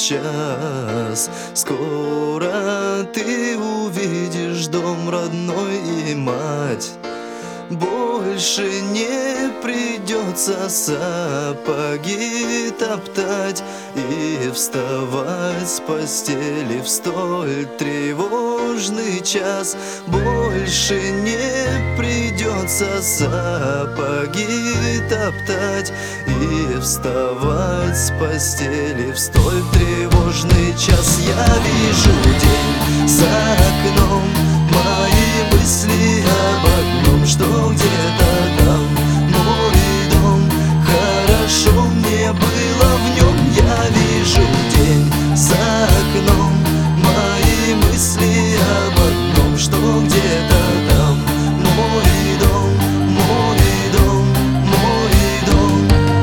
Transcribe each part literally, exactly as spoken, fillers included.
сейчас. Скоро ты увидишь дом родной и мать. Больше не придется сапоги топтать и вставать с постели в столь тревожный час. Больше не придется сапоги топтать и вставать с постели в столь тревожный час. Я вижу день за окном, мои мысли об одном, что где-то там мой дом. Хорошо мне было в нем. Я вижу день за окном, мои мысли об одном, что где-то там мой дом, мой дом, мой дом.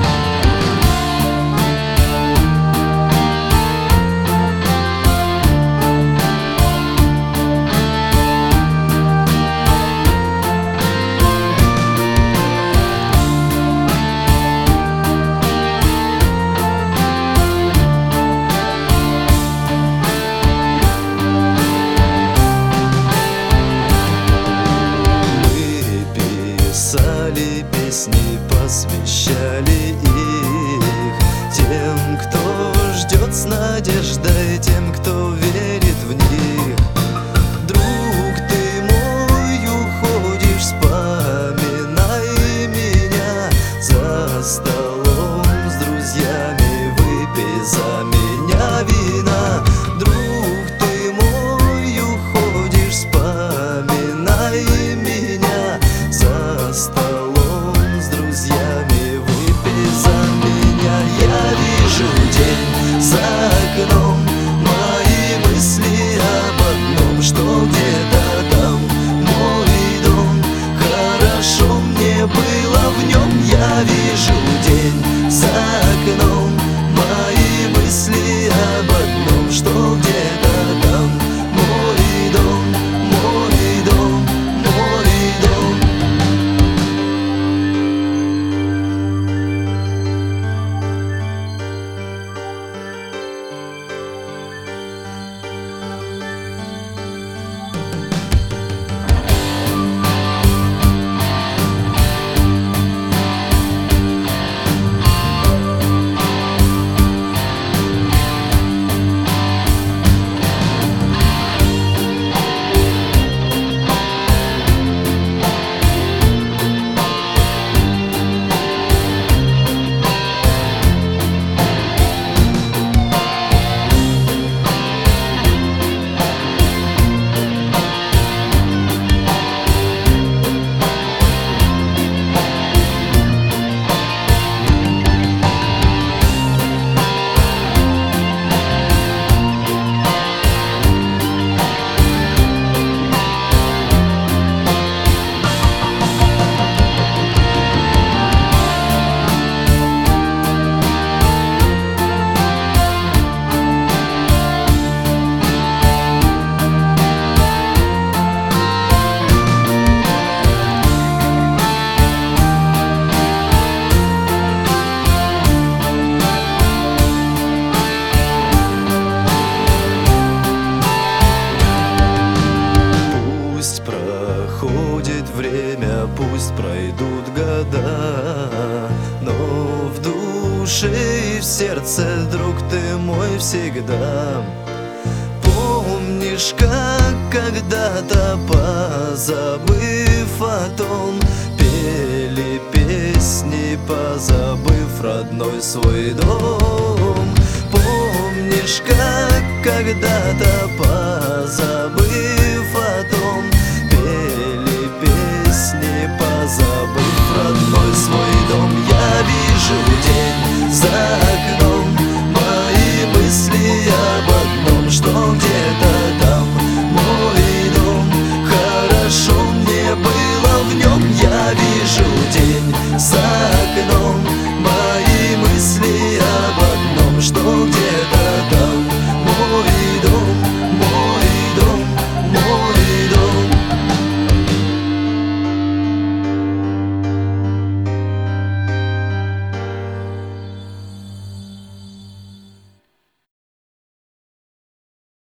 Писали песни, посвящали их тем, кто ждет с надеждой, тем, кто верит в них. Друг ты мой, уходишь, вспоминай меня. За столом с друзьями выпей за меня вина. Друг ты мой, уходишь, вспоминай меня. За столом с друзьями выпей за меня. Я вижу день за окном, мои мысли об одном, что где-то там мой дом. Хорошо мне было в нем. Я вижу день за окном, мои мысли об одном, что где-то там мой дом, мой дом, мой дом. Проходит время, пусть пройдут года, но в душе и в сердце, друг ты мой, всегда. Помнишь, как когда-то, позабыв о том, пели песни, позабыв родной свой дом. Помнишь, как когда-то, позабыв